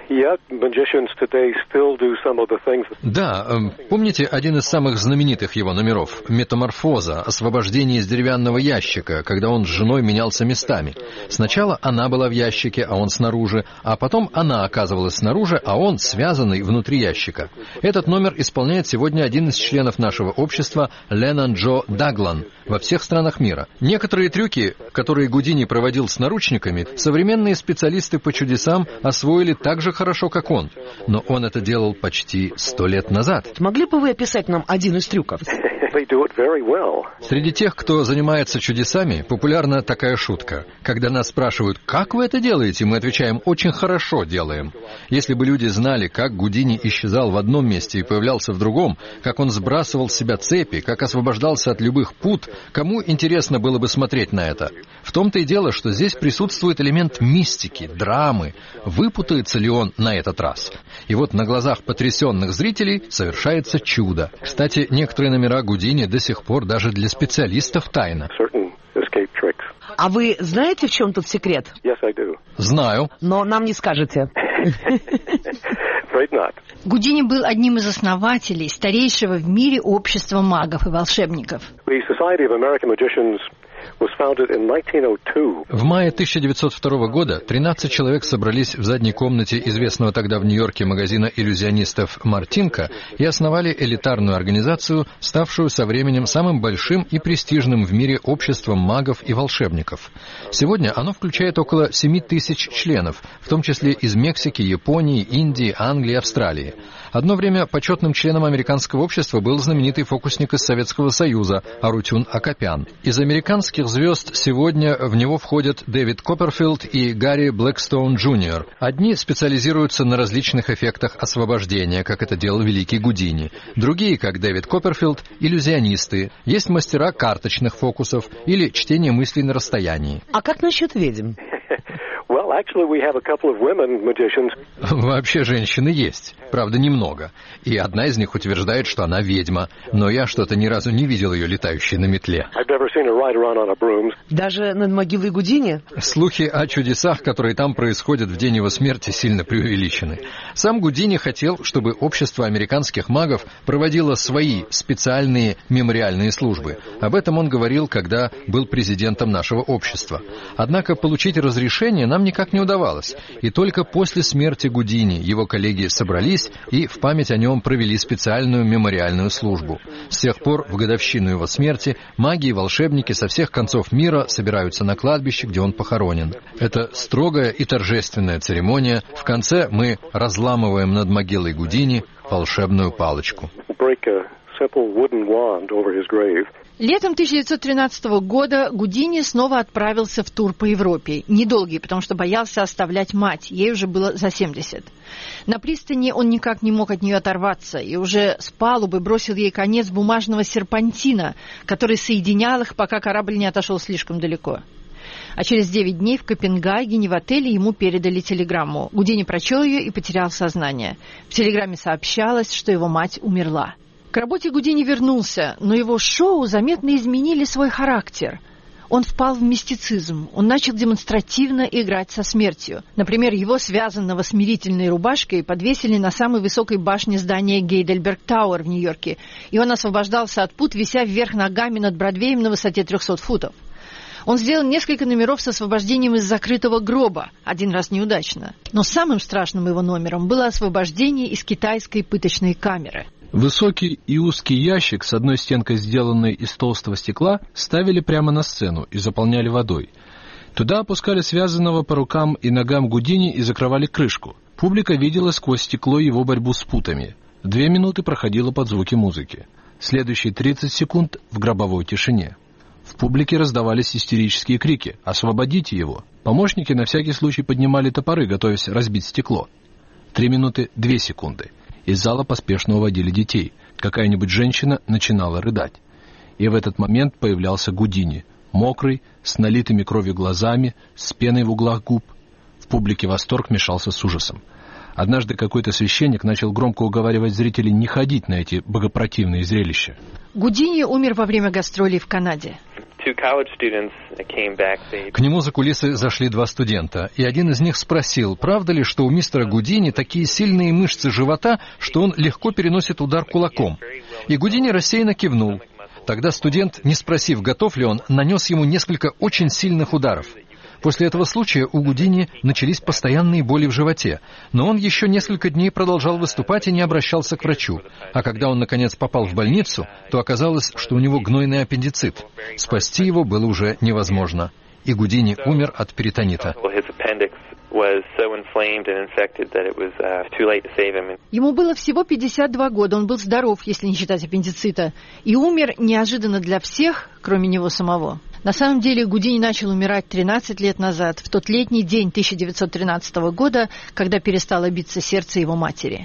Да, помните один из самых знаменитых его номеров «Метаморфоза. Освобождение из деревянного ящика», когда он с женой менялся местами. Сначала она была в ящике, а он снаружи, а потом она оказывалась снаружи, а он связанный внутри ящика. Этот номер исполняет сегодня один из членов нашего общества Леннон Джо Даглан во всех странах мира. Некоторые трюки, которые Гудини проводил с наручниками, современные специалисты по чудесам освоили так же хорошо, как он. Но он это делал почти 100 лет назад. Могли бы вы описать нам один из трюков? Среди тех, кто занимается чудесами, популярна такая шутка. Когда нас спрашивают, как вы это делаете, мы отвечаем, очень хорошо делаем. Если бы люди знали, как Гудини исчезал в одном месте и появлялся в другом, как он сбрасывал с себя цепи, как освобождался от любых пут, кому интересно было бы смотреть на это? В том-то и дело, что здесь присутствует элемент мистики, драмы. Выпутается ли он на этот раз? И вот на глазах потрясенных зрителей совершается чудо. Кстати, некоторые номера Гудини до сих пор даже для специалистов тайна. А вы знаете, в чем тут секрет? Знаю. Но нам не скажете. Гудини был одним из основателей старейшего в мире общества магов и волшебников. В мае 1902 года 13 человек собрались в задней комнате известного тогда в Нью-Йорке магазина иллюзионистов «Мартинка» и основали элитарную организацию, ставшую со временем самым большим и престижным в мире обществом магов и волшебников. Сегодня оно включает около 7 тысяч членов, в том числе из Мексики, Японии, Индии, Англии, Австралии. Одно время почетным членом американского общества был знаменитый фокусник из Советского Союза Арутюн Акопян. Из американских звезд сегодня в него входят Дэвид Копперфилд и Гарри Блэкстоун Джуниор. Одни специализируются на различных эффектах освобождения, как это делал великий Гудини. Другие, как Дэвид Копперфилд, иллюзионисты. Есть мастера карточных фокусов или чтения мыслей на расстоянии. А как насчет ведьм? Вообще женщины есть, правда немного. И одна из них утверждает, что она ведьма, но я что-то ни разу не видел ее летающей на метле. Даже над могилой Гудини? Слухи о чудесах, которые там происходят в день его смерти, сильно преувеличены. Сам Гудини хотел, чтобы общество американских магов проводило свои специальные мемориальные службы. Об этом он говорил, когда был президентом нашего общества. Однако получить разрешение нам никак не удавалось. И только после смерти Гудини его коллеги собрались и в память о нем провели специальную мемориальную службу. С тех пор, в годовщину его смерти, маги и волшебники со всех концов мира собираются на кладбище, где он похоронен. Это строгая и торжественная церемония. В конце мы разламываем над могилой Гудини волшебную палочку. Летом 1913 года Гудини снова отправился в тур по Европе. Недолгий, потому что боялся оставлять мать. Ей уже было за 70. На пристани он никак не мог от нее оторваться и уже с палубы бросил ей конец бумажного серпантина, который соединял их, пока корабль не отошел слишком далеко. А через 9 дней в Копенгагене в отеле ему передали телеграмму. Гудини прочел ее и потерял сознание. В телеграмме сообщалось, что его мать умерла. К работе Гудини вернулся, но его шоу заметно изменили свой характер. Он впал в мистицизм, он начал демонстративно играть со смертью. Например, его, связанного смирительной рубашкой, подвесили на самой высокой башне здания Гейдельберг Тауэр в Нью-Йорке, и он освобождался от пут, вися вверх ногами над Бродвеем на высоте 300 футов. Он сделал несколько номеров с освобождением из закрытого гроба, один раз неудачно. Но самым страшным его номером было освобождение из китайской пыточной камеры. Высокий и узкий ящик с одной стенкой, сделанной из толстого стекла, ставили прямо на сцену и заполняли водой. Туда опускали связанного по рукам и ногам Гудини и закрывали крышку. Публика видела сквозь стекло его борьбу с путами. 2 минуты проходило под звуки музыки. Следующие 30 секунд в гробовой тишине. В публике раздавались истерические крики «Освободите его!». Помощники на всякий случай поднимали топоры, готовясь разбить стекло. 3 минуты 2 секунды. Из зала поспешно уводили детей. Какая-нибудь женщина начинала рыдать. И в этот момент появлялся Гудини, мокрый, с налитыми кровью глазами, с пеной в углах губ. В публике восторг мешался с ужасом. Однажды какой-то священник начал громко уговаривать зрителей не ходить на эти богопротивные зрелища. Гудини умер во время гастролей в Канаде. К нему за кулисы зашли 2 студента, и один из них спросил, правда ли, что у мистера Гудини такие сильные мышцы живота, что он легко переносит удар кулаком. И Гудини рассеянно кивнул. Тогда студент, не спросив, готов ли он, нанес ему несколько очень сильных ударов. После этого случая у Гудини начались постоянные боли в животе, но он еще несколько дней продолжал выступать и не обращался к врачу. А когда он, наконец, попал в больницу, то оказалось, что у него гнойный аппендицит. Спасти его было уже невозможно. И Гудини умер от перитонита. Ему было всего 52 года, он был здоров, если не считать аппендицита, и умер неожиданно для всех, кроме него самого. На самом деле Гудини начал умирать 13 лет назад, в тот летний день 1913 года, когда перестало биться сердце его матери.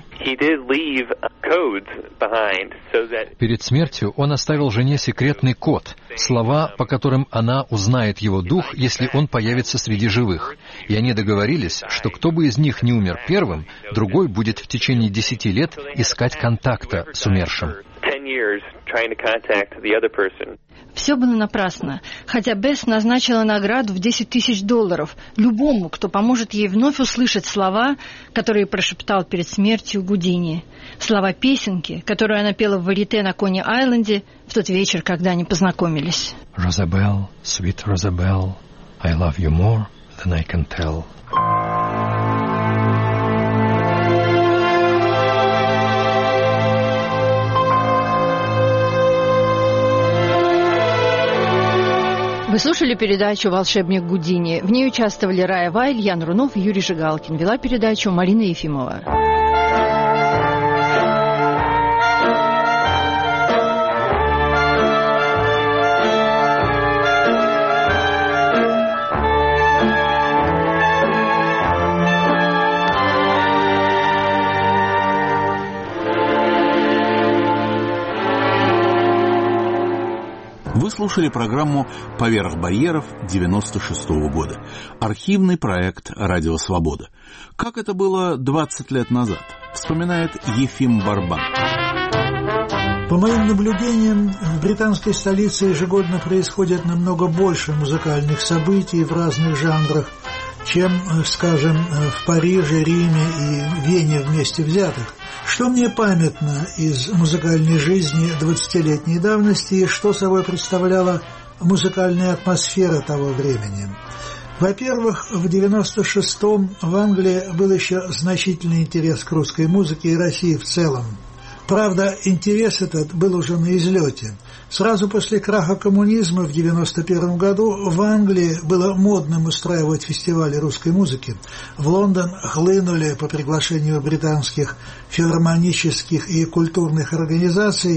Перед смертью он оставил жене секретный код, слова, по которым она узнает его дух, если он появится среди живых. И они договорились, что кто бы из них не умер первым, другой будет в течение 10 лет искать контакта с умершим. Все было напрасно, хотя Бесс назначила награду в $10 000 любому, кто поможет ей вновь услышать слова, которые прошептал перед смертью Гудини. Слова песенки, которую она пела в варьете на Кони-Айленде в тот вечер, когда они познакомились. Rosabelle, sweet Rosabelle, I love you more than I can tell. Вы слушали передачу «Волшебник Гудини». В ней участвовали Рая Вайль, Ян Рунов и Юрий Жигалкин. Вела передачу Марина Ефимова. Вы слушали программу «Поверх барьеров» 96-го года. Архивный проект «Радио Свобода». Как это было 20 лет назад, вспоминает Ефим Барбан. По моим наблюдениям, в британской столице ежегодно происходит намного больше музыкальных событий в разных жанрах, чем, скажем, в Париже, Риме и Вене вместе взятых. Что мне памятно из музыкальной жизни 20-летней давности и что собой представляла музыкальная атмосфера того времени? Во-первых, в 96-м в Англии был еще значительный интерес к русской музыке и России в целом. Правда, интерес этот был уже на излете. Сразу после краха коммунизма в 1991 году в Англии было модным устраивать фестивали русской музыки. В Лондон хлынули по приглашению британских филармонических и культурных организаций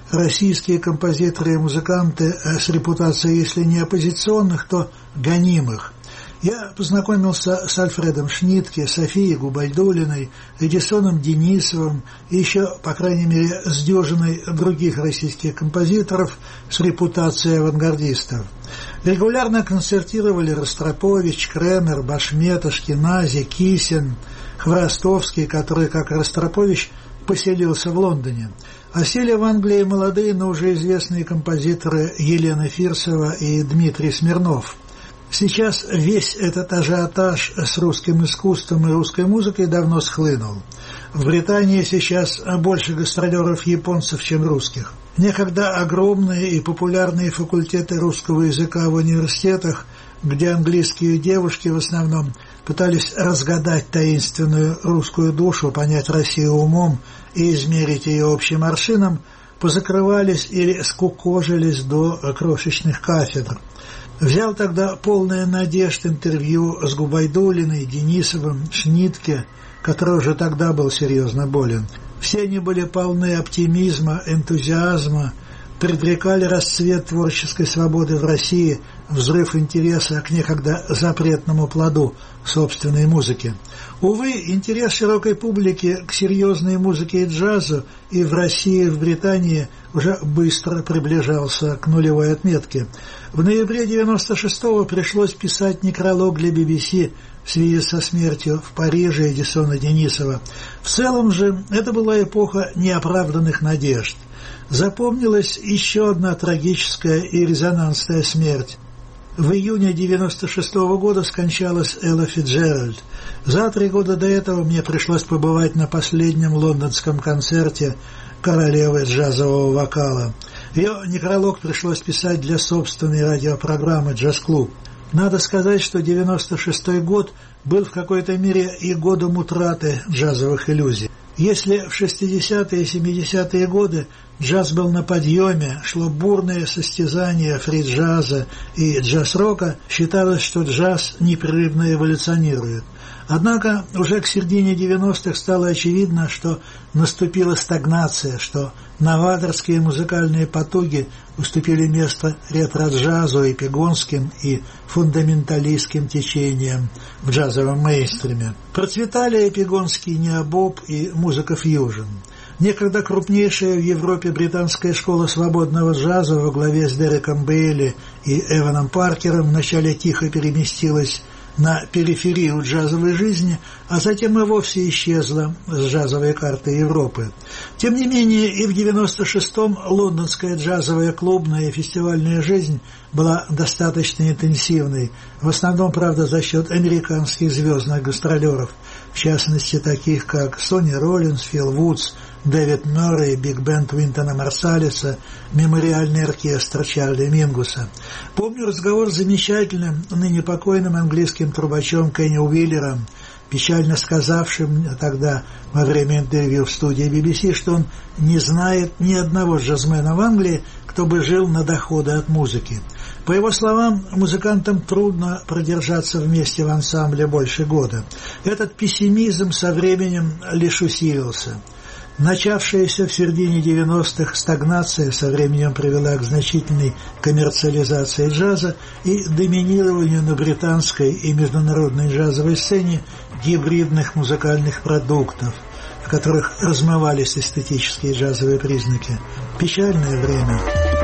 российские композиторы и музыканты с репутацией, если не оппозиционных, то гонимых. Я познакомился с Альфредом Шнитке, Софией Губайдуллиной, Эдисоном Денисовым и еще, по крайней мере, с дюжиной других российских композиторов с репутацией авангардистов. Регулярно концертировали Ростропович, Кремер, Башмет, Ашкенази, Кисин, Хворостовский, который, как Ростропович, поселился в Лондоне. Осели в Англии молодые, но уже известные композиторы Елена Фирсова и Дмитрий Смирнов. Сейчас весь этот ажиотаж с русским искусством и русской музыкой давно схлынул. В Британии сейчас больше гастролеров японцев, чем русских. Некогда огромные и популярные факультеты русского языка в университетах, где английские девушки в основном пытались разгадать таинственную русскую душу, понять Россию умом и измерить ее общим аршином, позакрывались или скукожились до крошечных кафедр. Взял тогда полное надежд интервью с Губайдуллиной, Денисовым, Шнитке, который уже тогда был серьезно болен. Все они были полны оптимизма, энтузиазма, предрекали расцвет творческой свободы в России, взрыв интереса к некогда запретному плоду собственной музыки. Увы, интерес широкой публики к серьезной музыке и джазу и в России, и в Британии уже быстро приближался к нулевой отметке. В ноябре 96-го пришлось писать некролог для BBC в связи со смертью в Париже Эдисона Денисова. В целом же это была эпоха неоправданных надежд. Запомнилась еще одна трагическая и резонансная смерть. В июне 96-го года скончалась Элла Фицджеральд. За 3 года до этого мне пришлось побывать на последнем лондонском концерте королевы джазового вокала. Ее некролог пришлось писать для собственной радиопрограммы «Джаз-клуб». Надо сказать, что 96-й год был в какой-то мере и годом утраты джазовых иллюзий. Если в 60-е и 70-е годы джаз был на подъеме, шло бурное состязание фри-джаза и джаз-рока, считалось, что джаз непрерывно эволюционирует. Однако уже к середине 90-х стало очевидно, что наступила стагнация, что новаторские музыкальные потуги уступили место ретро-джазу, эпигонским и фундаменталистским течениям в джазовом мейнстриме. Процветали эпигонский необоб и музыка фьюжн. Некогда крупнейшая в Европе британская школа свободного джаза во главе с Дереком Бейли и Эваном Паркером вначале тихо переместилась на периферию джазовой жизни, а затем и вовсе исчезла с джазовой карты Европы. Тем не менее, и в 96-м лондонская джазовая клубная и фестивальная жизнь была достаточно интенсивной, в основном, правда, за счет американских звездных гастролеров, в частности, таких как Сонни Роллинс, Фил Вудс, Дэвид Мюррей, биг-бенд Уинтона Марсалиса, мемориальный оркестр Чарли Мингуса. Помню разговор с замечательным, ныне покойным английским трубачом Кенни Уиллером, печально сказавшим тогда во время интервью в студии BBC, что он не знает ни одного джазмена в Англии, кто бы жил на доходы от музыки. По его словам, музыкантам трудно продержаться вместе в ансамбле больше года. Этот пессимизм со временем лишь усилился. Начавшаяся в середине 90-х стагнация со временем привела к значительной коммерциализации джаза и доминированию на британской и международной джазовой сцене гибридных музыкальных продуктов, в которых размывались эстетические джазовые признаки. Печальное время.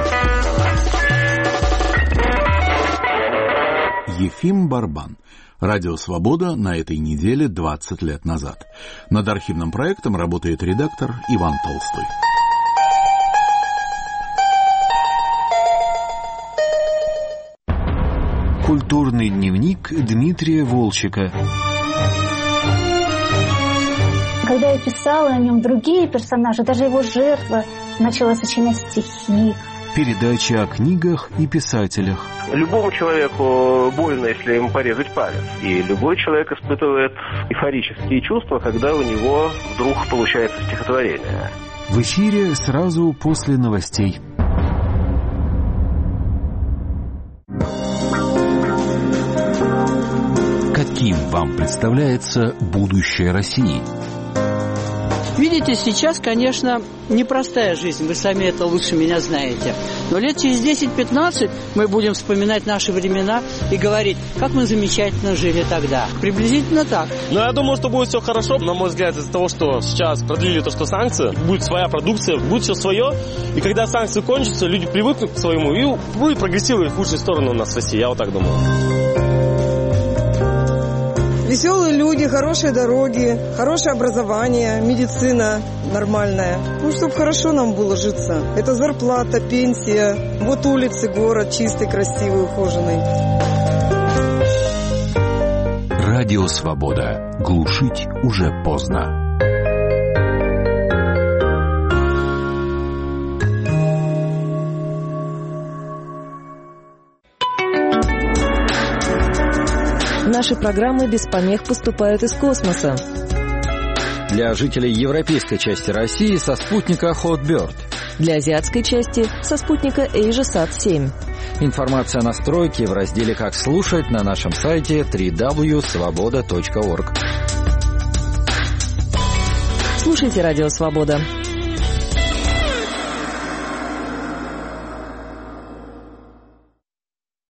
Ефим Барбан. Радио «Свобода» на этой неделе 20 лет назад. Над архивным проектом работает редактор Иван Толстой. Культурный дневник Дмитрия Волчека. Когда я писала о нем, другие персонажи, даже его жертва, начала сочинять стихи. Передача о книгах и писателях. Любому человеку больно, если ему порезать палец. И любой человек испытывает эйфорические чувства, когда у него вдруг получается стихотворение. В эфире сразу после новостей. Каким вам представляется будущее России? Видите, сейчас, конечно, непростая жизнь, вы сами это лучше меня знаете. Но лет через 10-15 мы будем вспоминать наши времена и говорить, как мы замечательно жили тогда. Приблизительно так. Но я думаю, что будет все хорошо. На мой взгляд, из-за того, что сейчас продлили то, что санкции, будет своя продукция, будет все свое. И когда санкции кончатся, люди привыкнут к своему и будет прогрессировать в худшую сторону у нас в России. Я вот так думаю. Веселые люди, хорошие дороги, хорошее образование, медицина нормальная. Ну, чтобы хорошо нам было житься. Это зарплата, пенсия. Вот улицы, город чистый, красивый, ухоженный. Радио «Свобода». Глушить уже поздно. Наши программы без помех поступают из космоса. Для жителей европейской части России со спутника Hotbird. Для азиатской части со спутника AsiaSat-7. Информация о настройке в разделе «Как слушать» на нашем сайте www.svoboda.org. Слушайте «Радио Свобода».